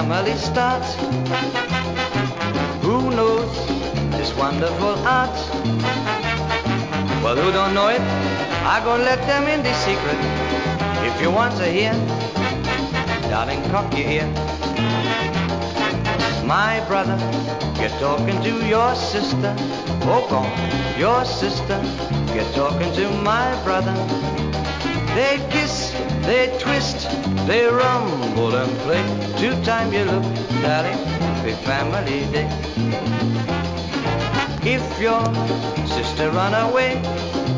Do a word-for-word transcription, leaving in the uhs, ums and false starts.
family start. Who knows this wonderful art? Well, who don't know it? I gonna let them in the secret. If you want to hear, darling, cock your ear. My brother, you're talking to your sister. Oh, go on, your sister, you're talking to my brother. They kiss, they twist, they rumble and play. Two time you look, darling, happy family day. If your sister run away,